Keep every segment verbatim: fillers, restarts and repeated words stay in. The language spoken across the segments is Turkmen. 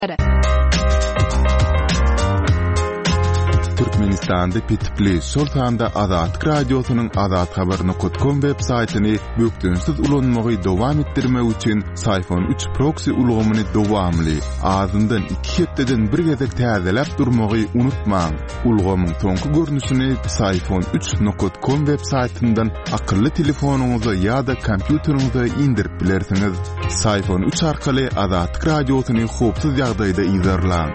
Türkmenistan'da pitipli Sultan'da Azat Radyosu'nun Azat Haber nokta com web saytını büktünsiz ulanmağı devam ettirmek için Sayfon üç proxy ulgamını devamlı ağzından iki hepteden bir gezek tazelep durmağı unutmayın. Ulgamın sonku görünüşünü Sayfon üç nokta com web saytından akıllı telefonunuza ya da kompüterinize indirip bilersiniz. Sayfon üç arkalı Azat Radyosu'nu hopsuz ýagdaýda izlerler.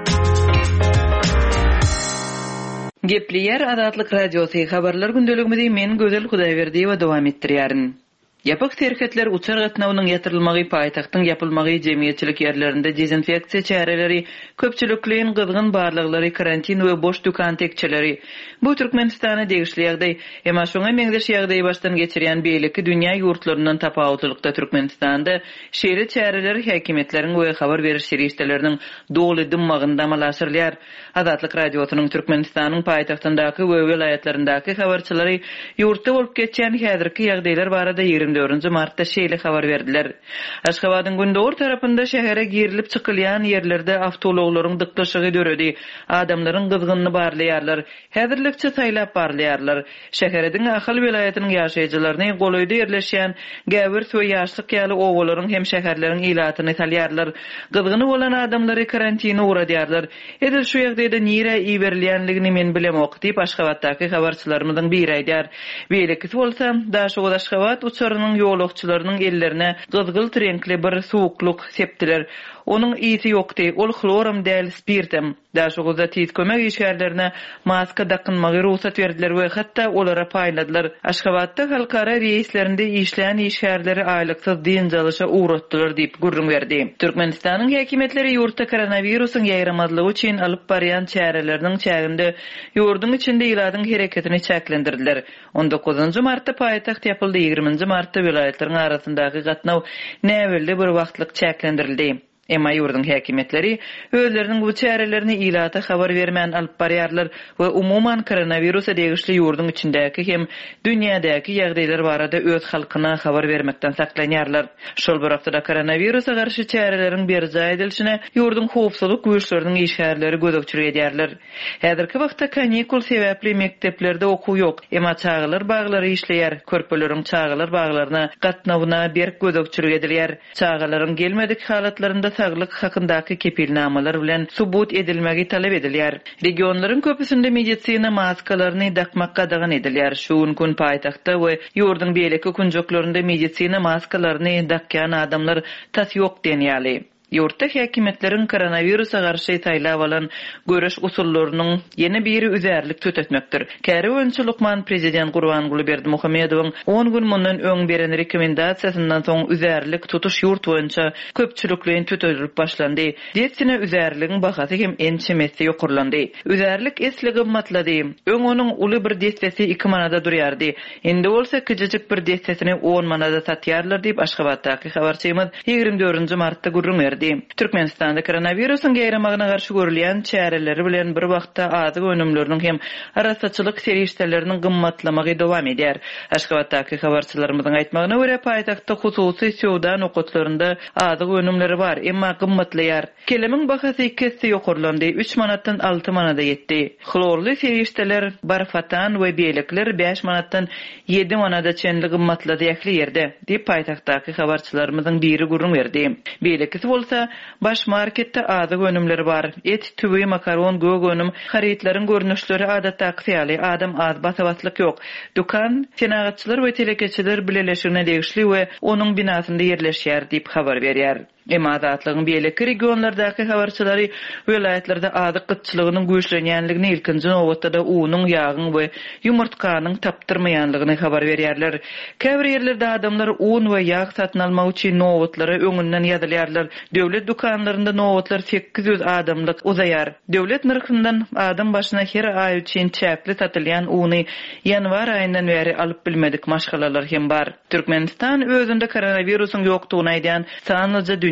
Gepli yer Azatlyk Radiosu habarlar gündeligimizde men Gözel Hudaýberdi we dowam etdirýärin. Yapık serketler uçar gatnawynyň ýatyrylmagy paýtagtyň ýapylmagy jemgyýetçilik ýerlerinde dezinfeksiýa çäreleri, köpçülikliň gyzgyn barlyklary, karantin we boş dukan tekçileri bu Türkmenistana degişli ýagdaý, emma şoňa meňzeş ýagdaýy başdan geçirýän beýleki dünýä ýurtlaryndan tapawutlykda Türkmenistanda şeýle çäreleri häkimetleriň we habar beriş şeýleleriniň dogly dymagynda amalaşyrlar. Azatlyk Radiosynyň Türkmenistanyň paýtagtyndaky we welaýatlaryndaky habarçylary ýurtda bolup geçen häzirki ýagdaýlar barada dördüncü martda şeýle habar berdiler. Aşgabatyň Gündoğur tarapynda şähere girilip çykylýan ýerlerde awtologlaryň dyklaşygy döredi. Adamlaryň gyzgynyny barlaýarlar. Häzirlikçe taýlap barlaýarlar. Şäherdiň ahal welaýatynyň ýaşaýjylaryny golaýda ýerleşýän gäwir we ýaşlyk ýaly owalaryň hem şäherleriň ilatyny talýarlar. Gyzgyny bolan adamlary karantine uğradýarlar. Edil şu ýagdaýda nire iberilýänligini men bilemok diýip Aşgabatdaky habarçylarymyzyň biri aýdýar. Beýleki bolsa, daşy Aşgabat uçarynyň ýolagçylarynyň ellerine gyzgyl renkli bir suwukluk sepdiler. Onun ýeti ýokdy. Ol chlorum däl spirtem. Daşygyzda tiz kömek işgärlerine maska dakynmagy ruhsat berdiler we hatda olara paýladylar. Aşgabatda halkara reýslerinde işleýän işgärleri aýlyksyz diýenjalysha uğratdylar diýip gurrun berdi. Türkmenistanyň häkimetleri ýurtda koronawirusyň ýaýramazlygy üçin alyp barýan çäreleriniň çäginde ýurdun içinde ýyladyň hereketini çäklendirdiler. on dokuzuncu martda paýtagt ýapyldy, ýigriminji martda welaýatlaryň arasyndaky gatnaw näwelde bir wagtlyk çäklendirildi. Emma ýurdun häkimetleri özleriniň bu çärelerini ilata habar bermän alyp barýarlar we umuman koronawirusa degişli ýurdun içindäki hem dünýädäki ýagdaýlar barada öz halkyna habar bermekden saklanýarlar. Şol bir haftada koronawirusa garşy çäreleriň berji edilişine ýurdun howpsuzlyk güýçleriniň işgärleri gözükçülik edýärler. Häzirki wagtda kanikul sebäpli mekteplerde okuw ýok, emma çağılar baglary işleýär, körpeleriň çağılar baglaryna gatnawyna berk gözükçülik edilýär. Çağılaryň gelmedik halatlarynda saglyk hakyndaky kepilnamalar bilen subut edilmegi talep edilýär. Regionlaryň köpüsinde medisina maskalaryny dakmak gadagan edilýär. Şuň gün paýtagtda we ýurdun beýleki kunjoklarynda medisina maskalaryny dakkan adamlar tas ýok denýärli. Ýurtda häkimetleriň koronawirusa garşy taýlap alan göreş usullarynyň ýene biri üzerlik tötetmekdir. Käri öňçü Lukman prezident Gurbanguly Berdimuhammedowyň on gün mundan öň beren rekomendasiýasyndan soň üzerlik tutuş ýurt boýunça köpçülikliň tötetilip başlandy. Diýetsine üzerligiň bahasy hem ençemesi ýokurlandy. Üzerlik esli gymmatlady. Öň onuň uly bir destesi iki manada durýardy. Endi bolsa küçüjük bir destesini on manada satýarlar diýip Aşgabatdaky habarçymyz ýigrimbi dördüncü martda gurrun berdi. Türkmenistanda koronawirusyň ýaýramagyna garşy görülýän çäreleri bilen bir wagtda azyk önümleriniň hem arasatçylyk serişdeleriniň gymmatlamagy dowam edýär. Aşgabatdaky habarçylarymyzyň aýtmagyna görä paýtagtda hususy sowda nokatlarynda azyk önümleri bar, emma gymmatlaýar. Kelemiň bahasy kessi ýokurlandy, üç manatdan alty manada ýetdi. Chlorly serişdeler, barfatan we beýlekler beş manatdan ýedi manada çenli gymmatlady ýakly ýerde diýip paýtagtdaky habarçylarymyzyň biri gurrun berdi. Beýlekisi bolsa baş marketde azyk önümleri bar. Et, tübi, makaron, gög önüm, haritlaryň görnüşleri adatdaky ýaly adam az basawatlyk ýok. Dukan, senagatçylar we telekeçiler bileleşigine degişli we onuň binasynda ýerleşýär diýip habar berýär. Emma Azatlygyň beýleki regionlardaky habarçylary welaýatlarda azyk gytçylygynyň güýçlenýänligini ilkinji nowatda uwunyň ýagyň we ýumurtkanyň tapdyrmaýanlygyny habar berýärler. Käbir ýerlerde adamlar un we ýag satyn almak üçin nowatlary öňünden ýazylýarlar. Döwlet dukanlarynda nowatlar sekiz ýüz adamlyk uzaýar. Döwlet nyrkyndan adam başyna her aý üçin çäpli satylýan uny ýanwar aýyndan beri alyp bilmedik maşgalalar hem bar. Türkmenistan özünde koronawirusyň ýokdugyny aýdan sanlyca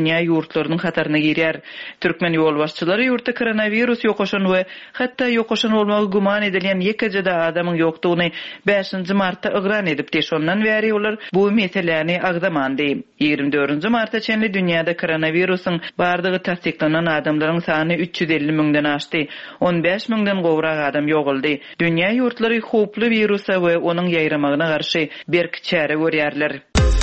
dünýä ýurtlarynyň hataryna girýär. Türkmen ýolbaşçylary ýurtda koronavirus ýokaşan we hatda ýokaşan bolmagy guman edilen ýekejede adamyň ýokdugyny beşinji martda ygran edip deşondan bäri olar bu meseleni agdamandy. ýygrimi dördünji martda çenli dünýäde koronavirusyň bardygy tasdiklanan adamlaryň sany üç yüz elli müňden aşdy. on beş müňden gowrak adam ýoguldy. Dünýä ýurtlary hoply virusa we onuň ýaýramagyna garşy berk çäre görýärler.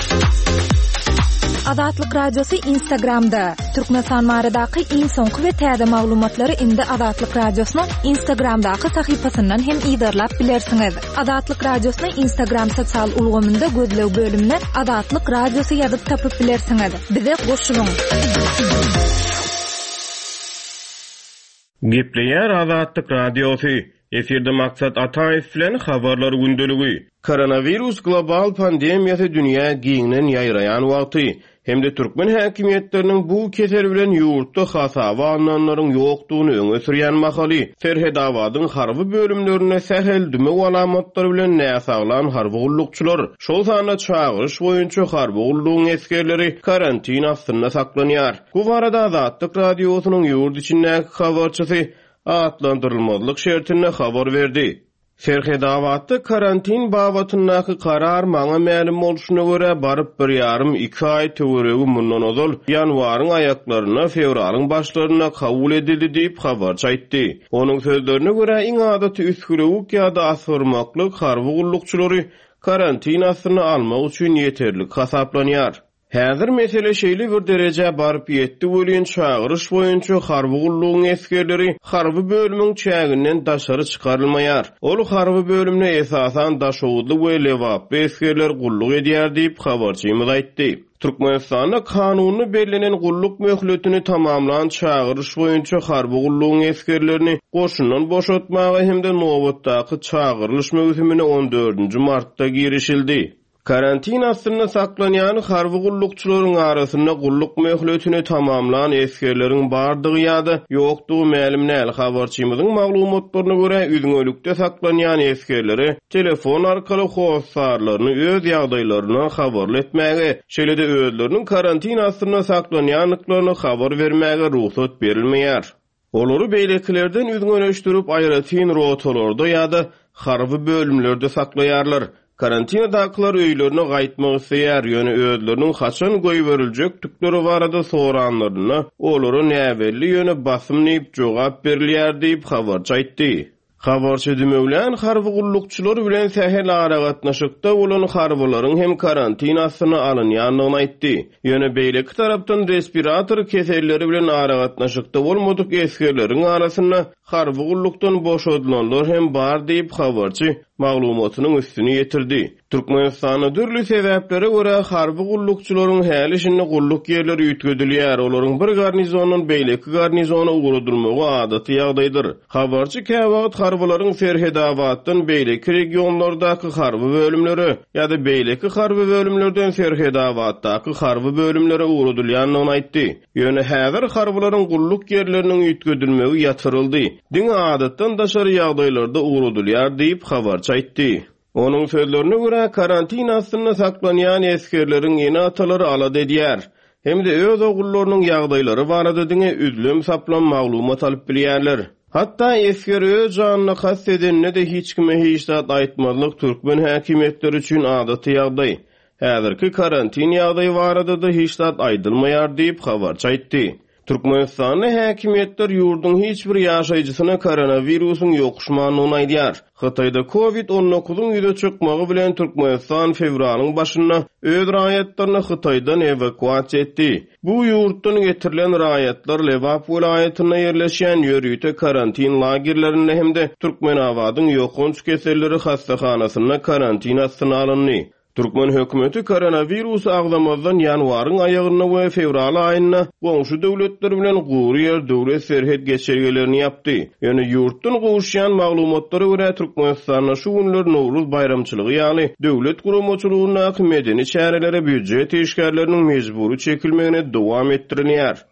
Azatlyk radiosu Instagramda. Türkmenistan maradaky iň soňky we täze maglumatlary indi Azatlyk radiosynyň Instagramdaky sahypasyndan hem ýa-da bilersiňiz. Azatlyk radiosynyň Instagram sosial ulgamynda gözlew bölümine Azatlyk radiosu ýazyp tapyp bilersiňiz. Bize goşulyň. Gepleýär Azatlyk radiosu. Efirde maksat Ataýew bilen habarlar gündeligi. Koronavirus global pandemiýasy dünýä giňden ýaýraýan wagty. Hem de Türkmen häkimetleriniň bu keser bilen ýurtda hasaby alnanlaryň ýokdugyny öňe sürýän mahaly. Ferhedawadyň harby bölümlerine sähel düme alamatlar bilen näsaglan harby gullukçylar. Şol sanda çağırış boýunça harby gullugyň eskerleri karantin astyna saklanýar. Bu barada Azatlyk radiosynyň ýurt içindäki habarçysy atlandyrylmalyk şertine habar berdi. Ferhedawaty karantin babatyndaky karar maňa ma'lum bolşuna görä baryp bir ýarym iki ay töweregi mundan ozal ýanwaryň aýaklaryna fevralyň başlaryna kabul edildi diýip habar çaýtdy. Onuň sözlerine görä iň adaty üskürewik ýa-da asyrmaklyk harby gullukçylary karantin astyna almak üçin ýeterlik hasaplanýar. Häzir mesele şeýle bir derejä baryp ýetdi bolýan çağırış boýunça harby gullugyň eskerleri harby bölümiň çäginden daşary çykarylmaýar. Ol harby bölümne esasan daşowudly we lewap eskerler gulluk edýär diýip habarçymyz aýtdy. Türkmenistanda kanuny belgilenen gulluk möhletini tamamlan çağırış boýunça harby gullugyň eskerlerini goşundan boşatmagy hemde nowatdaky çağırylış möhümine on dördünji martda girişildi. Karantin astyna saklanýan harby gullukçylaryň arasynda gulluk möhletini tamamlan eskerleriň bardygy ýa-da ýokdugy ma'lum näl. Habarçymyzyň maglumatlaryna görä üýňölükde saklanýan eskerleri telefon arkaly howsarlaryny öz ýagdaýlaryny habar etmäge, şeýle-de özleriniň karantin astyna saklanýanlyklaryny habar bermäge ruhsat berilmeýär. Olary beýlekilerden üýňölüşdirip aýratyn rotalarda ýa-da harby bölümlerde saklaýarlar. Karantinadakylar öýlerine gaýtmak isleýär, ýöne özleriniň haçan goýup beriljek tükleri barada soranlaryna olary näwelli ýöne basym diýip jogap berilýär diýip habar çaýtdy. Habarçy demeglen harby gullukçylar bilen sähel ara gatnaşykda bolan harbylaryň hem karantin astyna alynýanlygyny aýtdy. Ýöne beýleki tarapdan respirator keselleri bilen ara gatnaşykda bolmadyk eskerleriň arasynda harby gullukdan boşadylanlar hem bar diýip habarçy maglumatynyň üstüne ýetirdi. Türkmenistanda dürli sebäplere görä harby gullukçylaryň häli işini gulluk ýerleri ýetgedilýär. Olaryň bir garnizonyň beýleki garnizona ugrudylmagy adaty ýagdaýdyr. Habarçy käwagt harbylaryň Ferhedawatdan beýleki regionlardaky harby bölümleri ýa-da beýleki harby bölümlerden Ferhedawatdaky harby bölümlere ugrudylýanlygyny aýtdy. Ýöne häzir harbylaryň gulluk ýerleriniň ýetgedilmegi ýatyryldy. Diňe adatdan daşary ýagdaýlarda ugrudylýar diýip habar çaýtdy. Onuň sözlerine görä karantin astyna saklanýan eskerleriň ýeni atalary alad edýär. Hemde öz ogullarynyň ýagdaýlary barada diňe üzlüm saplan maglumat alyp bilýärler. Hatda esker öz janyny has edenine de hiç kime hiç zat aýtmalyk türkmen häkimetleri üçin adaty ýagdaý. Häzirki karantin ýagdaýy barada da hiç zat aýdylmaýar diýip habar çaýtdy. Türkmenistanyň häkimetler ýurdun hiç bir ýaşaýjysyna koronawirusyň ýokuşmanlygyny aýdýar. Hataýda covid on dokuzyň ýüze çykmagy bilen Türkmenistan fevralyň başynda öz raýatlaryny Hataýdan evakuasiýa etdi. Bu ýurtdan getirilen raýatlar Lewap welaýatyna ýerleşýän ýörüýte karantin lagerlerinde hemde Türkmenawadyň ýokunç keselleri hastahanasyna karantin astyna alyndy. Türkmen hökümeti koronavirus agdamazdan ýanwaryň aýagyna we fevral aýyna goňşy döwletler bilen gurýer döwlet serhet geçirgelerini ýapdy. Ýöne ýurtdan gowuşýan maglumatlary görä Türkmenistanda şu günler Nowruz bayramçylygy ýaly döwlet guramaçylygyna medeni çärelere büdjet işgärleriniň mejburi çekilmegine dowam etdirilýär.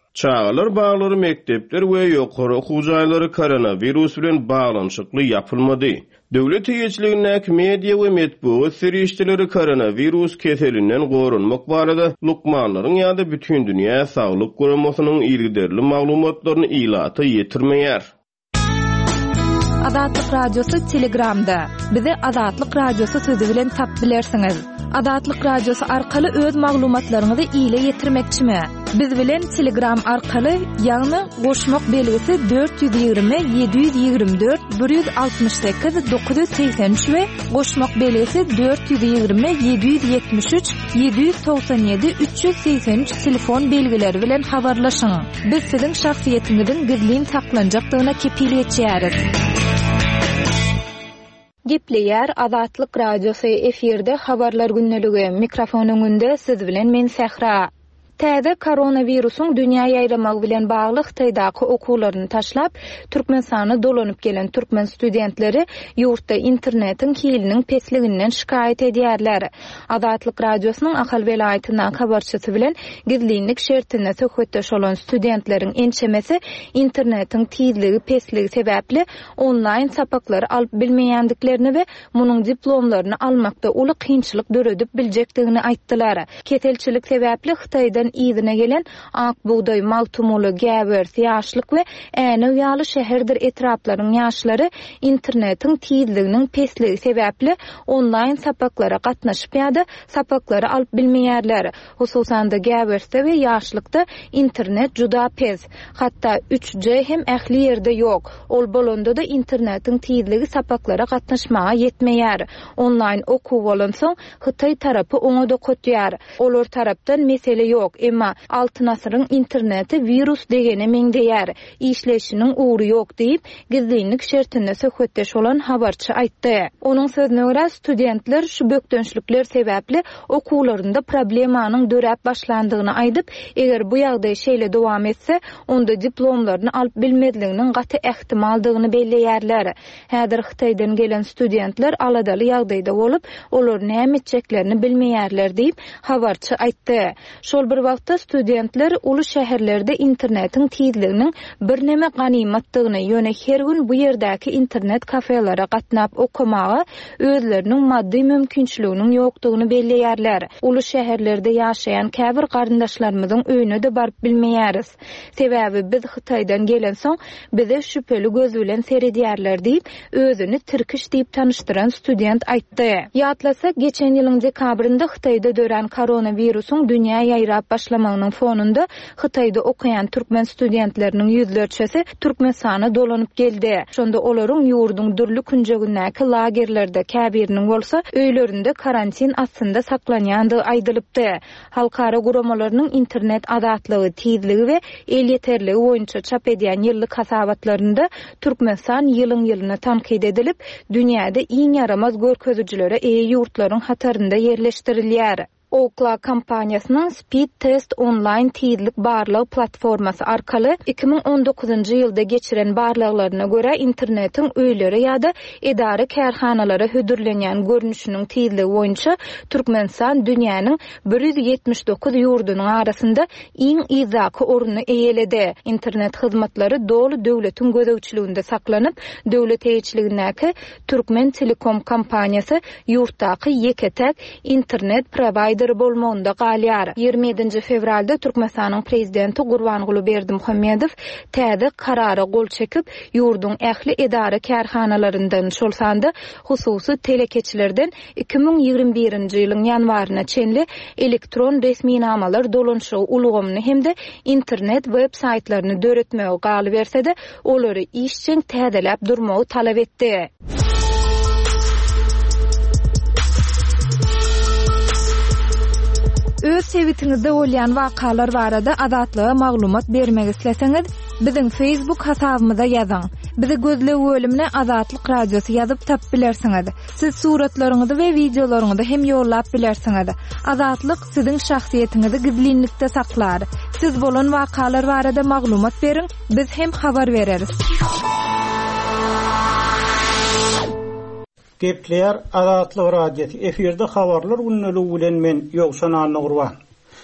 Çağlar bağları mektepler we ýokary okuw jaýlary koronavirus bilen baglanyşykly yapylmady. Döwlet eýetçiliginiň media we medeniýet serişçileri koronavirus keselinden gorunmak barada lukmanlaryň ýa-da bütün dünýä saglyk guramasynyň ilgiderli maglumatlaryny ilata ýetirmeýär. Adatlyk radiosu Telegramda. Bizi Adatlyk radiosu sözi bilen tap bilersiňiz. Adatlyk radiosu arkaly öz maglumatlaryňyzy ýyla ýetirmekçimi? Biz bilen Telegram arkaly ýagny goşmak belgisi dört yüz ýygrimi yedi yüz ýygrimi dört bir yüz altymyş sekiz dokuz yüz seksen üç we goşmak belgisi dört yüz ýygrimi yedi yüz ýetmiş üç yedi yüz togsan ýedi üç yüz seksen üç telefon belgileri bilen habarlaşyň. Biz siziň şahsiýetiňizin gizlin saklanjakdygyna kepil etýäris. Gepleýär Adatlyk radiosu efirde habarlar günneligi. Mikrofonyň önünde siz bilen men Sehra. Täze koronavirusyň dünýä ýaýramagy bilen bagly Hytaýdaky okuwlaryny taşlap, Türkmenistany dolanyp gelen türkmen studentleri ýurtda internetiň hiliniň pesliginden şikayet edýärler. Adatlyk radiosynyň Ahal welaýatynyň habarçysy bilen gizlinlik şertine söhbetdeş bolan studentleriň ençemesi internetiň tizligi pesligi sebäpli onlaýn sapaklary alyp bilmeýändiklerini we munyň diplomlaryny almakda uly kynçylyk döredip biljekdigini aýtdylar. Ketelçilik sebäpli Hytaýdan ýygyna gelen ak buğday, mal tumuly, gäbers, ýaşlyk we äne ýaly şäherdir etraplaryň ýaşlary internetiň tizliginiň pesligi sebäpli onlaýn sapaklara gatnaşyp ýa-da sapaklary alyp bilmeýärler. Hususan da gäbersde we ýaşlykda internet juda pes. Hatda üç G hem ähli ýerde ýok. Ol bolanda da internetiň tizligi sapaklara gatnaşmaga ýetmeýär. Onlaýn okuw bolan soň Hytaý tarapy oňa da kötýär. Olar tarapdan mesele ýok. Emma altyn asyryň interneti virus degene meňdeýär. İşleşiniň uğru ýok diýip gizlinlik şertinde söhbetdeş bolan habarçy aýtdy. Onuň sözüne görä studentler şu bökdönçlükler sebäpli okuwlarynda problemanyň döräp başlandygyny aýdyp, eger bu ýagdaý şeýle dowam etse, onda diplomlaryny alyp bilmedliginiň gaty ähtimaldygyny belleýärler. Häzir Hytaýdan gelen studentler aladaly ýagdaýda bolup, olar näme etjeklerini bilmeýärler diýip habarçy aýtdy. Şol bir wagtda studentler uly şäherlerde internetiň tizliginiň bir näme ganymatdygyny ýöne her gün bu ýerdäki internet kafelara gatnap okumagy özleriniň maddi mümkinçiliginiň ýokdugyny belleýärler. Uly şäherlerde ýaşaýan käbir garyndaşlarymyzyň öýüne de baryp bilmeýäris. Sebäbi biz Hytaýdan gelen soň bize şüpheli göz bilen seredýärler diýip özüni Türkiş diýip tanıştyran student aýtdy. Ýatlasa geçen ýylyň dekabrynda Hytaýda dören koronavirusyň dünýä ýaýrap başlamagynyň fonunda Hytaýda okuyan türkmen studentleriniň ýüzlerçesi Türkmenistana dolanyp geldi. Şonda olaryň ýurduň dürli künjegindäki lagerlerde käbiriniň bolsa öýlerinde karantin astynda saklanýandy aýdylypdy. Halkara guramalarynyň internet adatlygy, tizligi we el ýeterligi boýunça çap edýän ýyllyk hasabatlarynda Türkmenistan ýylyň ýylyna tanqid edilip, dünýäde iň yaramaz görkezijilere eýe ýurtlaryň hatarynda ýerleşdirilýär. Okla kampaniýasynyň Speed Test online tizlik barlyg platformasy arkaly iki ming on dokuzunçy ýylda geçiren barlyklaryna görä internetiň öýleri ýa-da edara kärhanalary hödürlenýän görnüşiniň tizligi boýunça Türkmenistan dünýäniň bir yüz ýetmiş dokuz ýurdunyň arasynda iň izaky oruny eýeledi. Internet hyzmatlary dolu döwletiň gözegçiliginde saklanyp, döwlet eýetçiligindäki Türkmen Telekom kampaniýasy ýurtdaky ýeketek internet provider bolmagynda galýar. ýygrimi ýedinji fevralda Türkmenistanyň prezidenti Gurbanguly Berdimuhammedow täze karara gol çekip ýurduň ähli edara kärhanalaryndan şolsanda hususy telekeçilerden iki ming ýygrimi birinji ýylyň ýanwaryna çenli elektron resminamalar dolanşygy ulgamyny hemde internet web saytlaryny döretmegi galy bersede olary işçiň täzeläp durmagy talap etdi. Öz sevitiňizde bolýan wakalar barada adatlyga maglumat bermek isleseňiz, biziň Facebook hasabymyza ýazyň. Bizi gözle bölümine Adatlyk radiosu ýazyp tap bilersiňiz. Siz suratlaryňyzy we videolaryňyzy hem ýollap bilersiňiz. Adatlyk siziň şahsiýetiňizi gizlinlikde saklar. Siz bolan wakalar barada maglumat beriň, biz hem habar bereriz. Gepleýär Adatlyk radiosu efirde habarlar günneligi bilen men Ýogşan Alnygurban.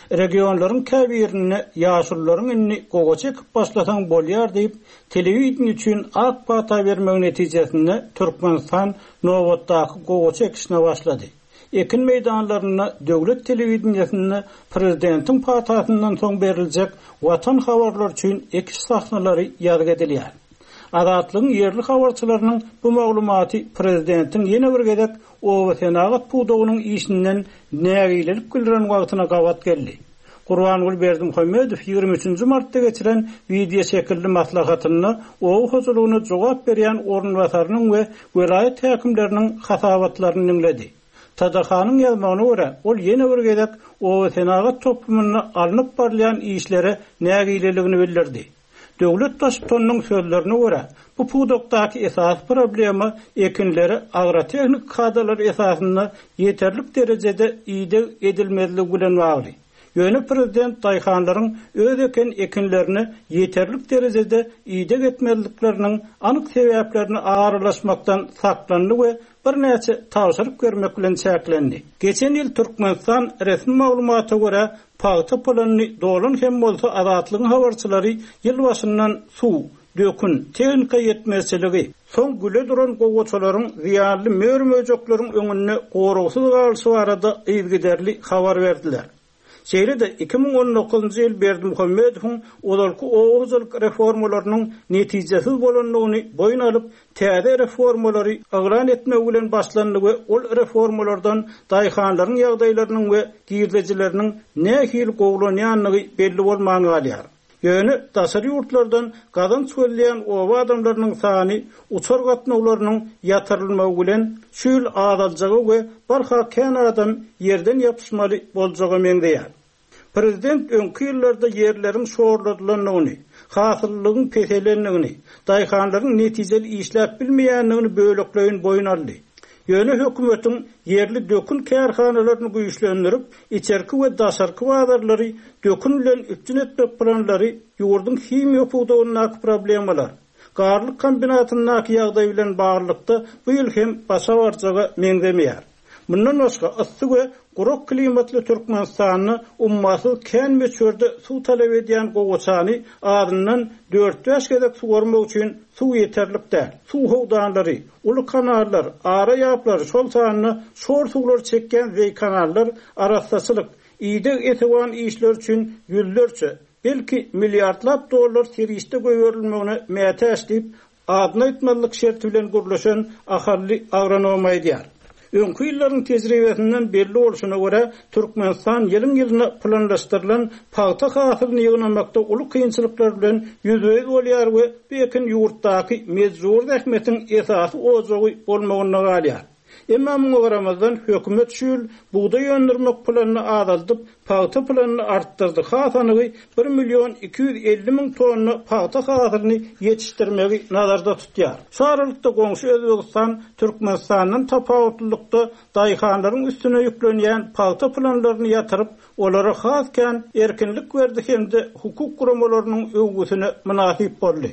regionlaryň käbirini ýaşullaryň inni gogo çekip başlatan bolýar diýip telewizion üçin ak pata bermek netijesinde Türkmenistan nowatdaky gogo çekişine başlady. Ekin meydanlaryna döwlet telewizionyny prezidentiň patatyndan soň beriljek watan habarlar üçin iki sahnalary ýazgy edilýär. Adatlygyň yerli habarçylarynyň bu maglumaty prezidentiň ýene bir gedek owa senagat pudugynyň işinden nägilelik bildiren wagtyna gawat geldi. Gurbanguly Berdimuhammedow ýygrimi üçinji martda geçiren video şekilli maslahatyny owa huzurlygyna jogap berýän ornwasarynyň we welaýat häkimleriniň hasabatlaryny dinledi. Tadahanyň ýazmagyna görä, ol ýene bir gedek owa senagat toplumyny alnyp barlayan işlere nägileligini bildirdi. Döwlet başçysynyň sözlerine görä, bu pudokdaky esas problemi ekinleri agrotehnik kadrlar esasyny ýeterlik derejede ýygy edilmezligi bilen bagly. Ýöne prezident daýhanlaryň öz eken ekinlerini ýeterlik derejede ýygy etmezlikleriniň anyk sebäplerini aýrylaşmakdan saklandy we bir näçe tawşyryp görmek bilen çäklendi. Geçen ýyl Türkmenistan resmi maglumatyna görä paýta planyny dolan hem bolsa adatlygyň habarçylary ýyl başyndan suw, dökün, tehnika ýetmezçiligi, soň güle duran gogoçalaryň ziýanly mörmöjeklaryň öňünde goragsız galyşy barada ýygyderli habar berdiler. Şeýle-de iki ming on dokuzunji ýyl Berdimuhammedowyň olarky owuzlyk reformalarynyň netijesiz bolanlygyny boyun alyp, täze reformalary agran etmek bilen başlandy we ol reformalardan daýhanlaryň ýagdaýlarynyň we giýirlejileriniň nähil gowlanýanlygy belli bolmagy galýar. Ýöne daşary ýurtlardan gazan çölleýän owa adamlarynyň sany uçar gatnawlarynyň ýatyrylmagy bilen şül azaljagy we barha kän adam ýerden ýapyşmaly boljagy meňdeýär. Prezident öňki ýyllarda ýerleriň şoğurladylanlygyny, hasyllygyň peselenligini, daýhanlaryň netijeli işläp bilmeýänligini bölekleýin boyun aldy. Ýöne hökümetiň yerli dökün kärhanalaryny güýçlendirip, içerki we daşarky bazarlary dökün bilen üstün etmek planlary ýurdun himiýa pudugynyň problemalar. Garlyk kombinatynyň ýagdaýy bilen baglykda bu ýyl hem başa barjagy meňdemeýär. Bundan başga yssyk we guruk klimatly Türkmenistanyny ummasyz kän meçörde suw talap edýän gogoçany adyndan dört beş gedek suwarmak üçin suw ýeterlik däl. Suw howdanlary, uly kanallar, ara ýaplar, şol sanyny şor suwlar çekýän we kanallar arasaçylyk, ýygy etwan işler üçin ýüzlerçe, belki milliardlap dollar serişde göwerilmegine mätäş diýip adyny etmelik şert bilen gurulşan ahally agronomay diýär. Öňkü ýyllaryň tejribesinden belli bolşuna görä Türkmenistan ýylyň ýylyna planlaşdyrylan paýta hasylyny ýygnamakda uly kynçylyklar bilen ýüzüňiz bolýar we bekin ýurtdaky mezur ähmetiň esasy ojagy bolmagyna galýar. Emma muňa garamazdan hökümet şül buğda ýöndürmek planyny azaldyp, paýta planyny artdyrdy. Hasanyny bir milyon iki yüz elli min tonna paýta hasylyny ýetişdirmegi nazarda tutýar. Şarlykda goňşy Özbegistan Türkmenistanyň tapawutlykda daýhanlaryň üstüne ýüklenýän paýta planlaryny ýatyryp, olara hasken erkinlik berdi hemde hukuk guramalarynyň öwgüsine münasip boldy.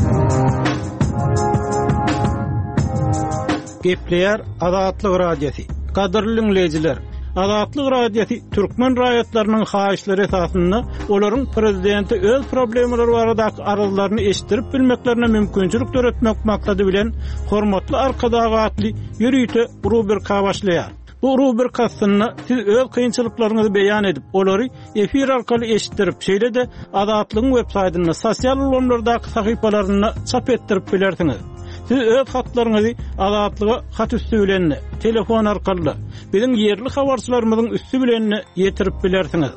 Gepleýär Azatlyk radiosi. Gadyrly dinleýijiler, Azatlyk radiosi türkmen raýatlarynyň haýyşlary esasynda olaryň prezidenti öz problemleri baradaky aralaryny eşitdirip bilmeklerine mümkinçilik töretmek maksady bilen hormatly arkadagatly ýürüýte rubrika başlaýar. Bu rubrikasyny siz öz kynçylyklaryňyzy beýan edip, olary efir arkaly eşitdirip, şeýle-de Azatlygyň web-saýtyna, sosial ulanlardaky sahypalaryna çap etdirip bilersiňiz. Siz öz hatlaryňyzy Azatlyga hat üstü bilen, telefon arkaly, biziň yerli habarçylarymyzyň üstü bilen ýetirip bilersiňiz.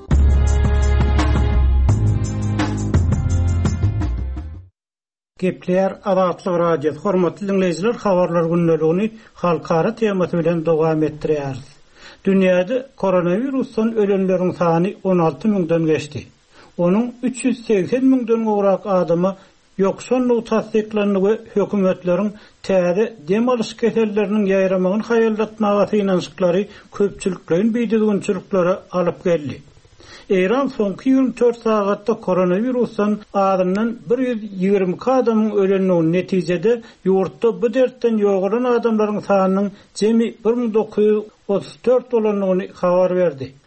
Gepleýär Azatlyk radiosi. Hormatly dinleýijiler, habarlar gündeligini halkara temasy bilen dowam etdirýär. Dünýäde koronavirusdan ölenleriň sany on alty miňden geçdi. Onuň üç yüz seksen miňden gowrak adamy ýokşanlyk tasdiklandy we hökümetleriň täze dem alyş keselleriniň ýaýramagyny haýaldatmagy finansyklary köpçüliklerin beýdigünçilikleri alyp geldi. Eýran soňky ýygrimi dört sagatda koronavirusdan adamdan bir yüz ýygrimi adamyň ölenligini netijede ýurtda bu dertten ýogaran adamlaryň sanynyň jemi bir ming dokuz yüz otuz dört bolanlygyny habar berdi.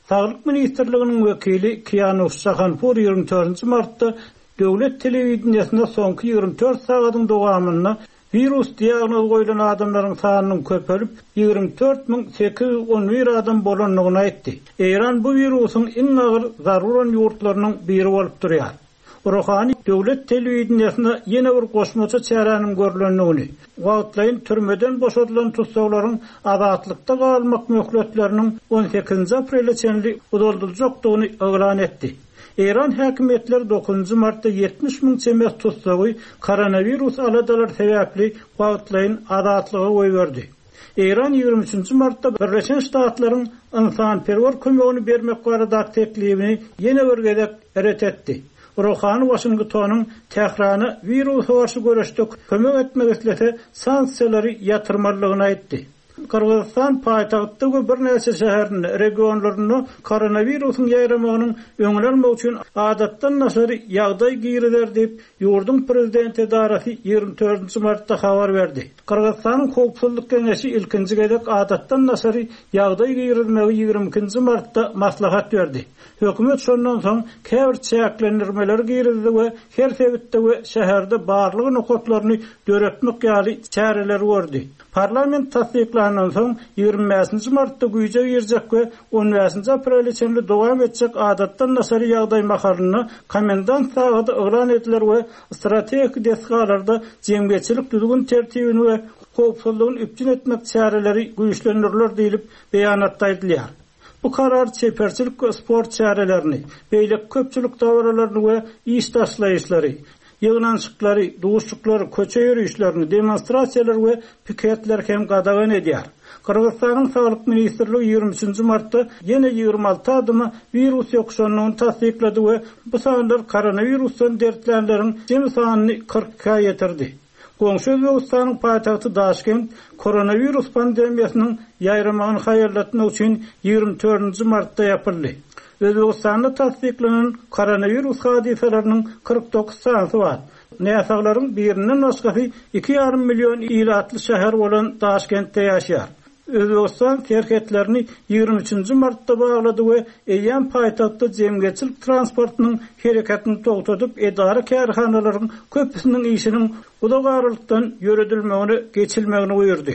Sağlık Ministerliğinin vekili Kiyanus Sahanpur ýygrimi dördünji martda döwlet telewizionyasynda soňky ýygrimi dört sagatyň dowamyna virus diagnoz goýulan adamlaryň sanynyň köpelip ýygrimi dört miň sekiz ýüz on bir adam bolanlygyny aýtdy. Eýran bu virusyň iň agyr zaruran ýurtlarynyň biri bolup durýar. Rohani döwlet telewizionyasynda ýene bir goşmaça çäranyň görülendigini, wagtlaýyn türmeden boşadylan tutsaglaryň azatlykda galmak möhletleriniň on sekizinji aprelde çenli uduldurjakdygyny elan etdi. Eýran häkimetleri dokuzunji martda yetmiş miň çemes tutsagy koronavirus aladalar sebäpli wagtlaýyn azatlyga goý berdi. Eýran ýygrimi üçinji martda Birleşen Ştatlaryň insanperwer kömegini bermek barada teklibini ýene bir gezek eret etdi. Rohani Washingtonyň Tehrana virusa garşy görüşde kömek etmek islese sanksiýalary ýatyrmalygyny aýtdy. Kırgızstan paýtagtdaky bir näçe şäherni, regionlaryny koronawirusyň ýaýramagynyň öňlenmek üçin adatdan nasary ýagdaý giýirler diýip ýurdun prezidenti darasy ýygrimi dördünji martda habar berdi. Kırgızstanyň Howpsuzlyk Geňeşi ilkinji gezek adatdan nasary ýagdaý giýirilmegi ýygrimi ikinji martda maslahat berdi. Hökümet şondan soň käbir çäklendirmeler giýrildi we her sebitde we şäherde barlygy nokatlaryny döretmek ýaly çäreler gördi. Parlament tasdiklanan soň ýygrimi beşinji martda güýje girjek we on beşinji aprelde çenli dowam etjek adatdan nasary ýagdaý mahalyny komendant sagada elan ediler we strategik desgalarda jemgyýetçilik düzgün tertibini we howpsuzlygyny üpjün etmek çäreleri güýçlendirilýär diýilip beýanatda aýdylýar. Bu karar çeperçilik ve sport çarelerini, beýlek köpçülük dawralaryny we iş taşlaýyşlary, ýygnançyklary, duşçuklary, köçe ýürüýüşlerini, demonstrasiýalar we piketler hem gadagan edýär. Kırgızstanyň Sağlyk Ministerligi ýygrimi üçinji martda ýene ýygrimi alty adamy virus ýokşanlygyny tasdiklady we bu sanlar koronavirusdan dertlenleriň jemy sanyny kırkka ýetirdi. Goňşy Özbegistanyň paýtagty Daşkent koronavirus pandemiýasynyň ýaýramagyny haýarlatmak üçin ýygrimi dördünji martda ýapyldy. Özbegistanda tasdiklanan koronavirus hadiseleriniň kırk dokuz sanysy bar. Näsaglaryň birinden başgasy iki ýarym million ýylatly şäher bolan Daşkentde ýaşaýar. Özbegistan şirketlerini ýygrimi üçinji martda baglady we eýen paýtagtda jemgyýetçilik transportynyň hereketini togtadyp edara kärhanalaryň köpüsiniň işiniň udagarlykdan ýöredilmegini geçilmegini buyurdy.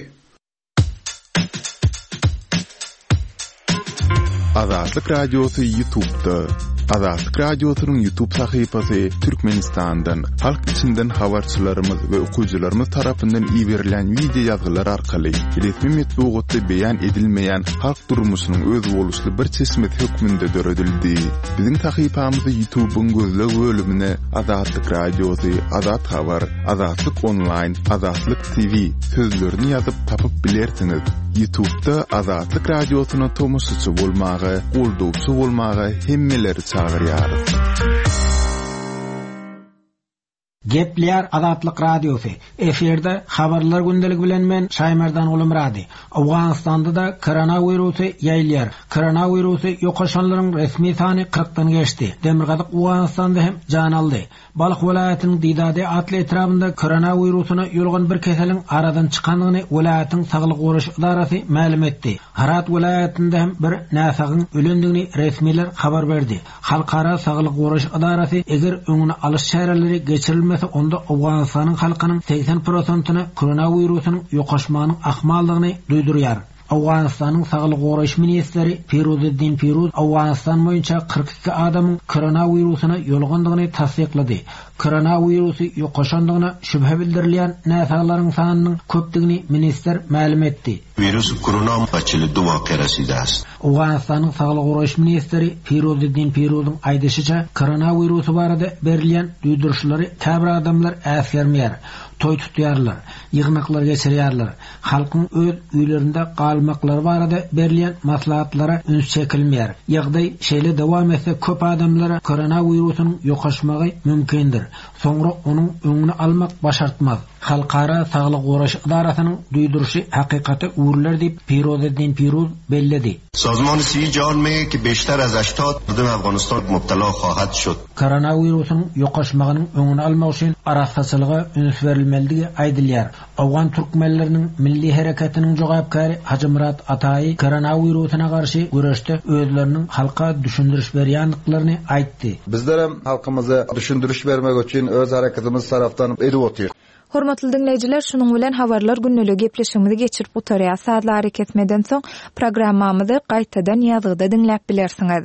Azatlyk Radiosu YouTube'da. Azatlyk Radiosu'nun YouTube sahypasy Türkmenistandan, halk içinden habarçylarymyz we okuwçylarymyz tarapyndan iýerilen video ýazgylar arkaly resmi metbuatda beýan edilmeýän halk durmuşynyň öz boluşly bir çeşmet hökmünde döredildi. Biziň sahypamyzy YouTube'un gözleg bölümine Azatlyk Radiosu, Azat Habar, Azatlyk Online, Azatlyk T V sözlerini ýazyp tapyp bilersiňiz. YouTube'da Azatlyk Radiosu'na tomoşçy bolmagy, goldowçy bolmagy hemmeleri çağırýar. Gepler Azatlyk Radiosu. Eferde habarlar gündelik bilen men Şaýmerdan Ulumrady. Awganistanda da koronavirusy ýaýlýar. Koronavirusy ýokaşanlaryň resmi sany kırkdan geçdi. Demirgazyk Awganistanda hem jan aldy. Balyk welaýatynyň Didade atly etrafynda koronavirusyna ýolgan bir keseliň aradan çykanlygyny welaýatyň saglyk goruş idarasy ma'lum etdi. Harat welaýatynda hem bir näsagyň ölendigini resmiler habar berdi. Halkara saglyk goruş idarasy eger öňüne alyş şäherleri geçirilmese onda Awganistanyň halkynyň seksen prosentyny koronavirusynyň ýokaşmagynyň ahmallygyny duýdurýar. Awganistanyň saglyk goruş ministeri Firuziddin Firuz Awganistan boýunça kırk iki adamyň koronavirusyna ýolgandygyny tasdiklady. Koronavirusy ýokaşandygyna şübhe bildirilýän näsaglaryň sanynyň köpdigini minister ma'lum etdi. Virus korona açylydy wakerasidas. Awganistanyň saglyk goruş ministeri Firuziddin Firuzyň aýdysynça koronavirusy barada berilýän duýduruşlary käbir adamlar äsgermeýär. Toy tutýarlar, ýygnaklar geçirýärler. Halkyň öz üýlerinde galmaklary barada berilýän maslahatlara üns çekilmeýär. Ýagdaý şeýle dowam etse köp adamlara koronavirusynyň ýokaşmagy mümkindir. Soňra onuň öňüni almak başartmaz. Halkara saglyk goruş idarasynyň duýduruşy hakykaty uğurlar diýip Firuziddin Firuz belledi. سازمان صحت جهان میگه که بیشتر از هشتاد مردم افغانستان مبتلا خواهد شد. Koronavirusun yoqaşmağının öňüni almak üçin araqçylyga üns berilmeligi aýdylýar. Awgan türkmenleriniň milli harekatiniň jogapkary Hacı Murat Atay koronavirusuna garşy güreşde özleriniň halka düşündiriş berýänliklaryny aýtdy. Bizler hem halkymyza düşündiriş bermek üçin öz harekatymyz tarapdan edip otyr. Hormatly dinleyijiler, şunuň bilen habarlar günnälik gepleşigimizi geçirip otarýar. Saatlar ketmeden soň programmamyzy gaýtadan ýazgyda dinläp bilersiňiz.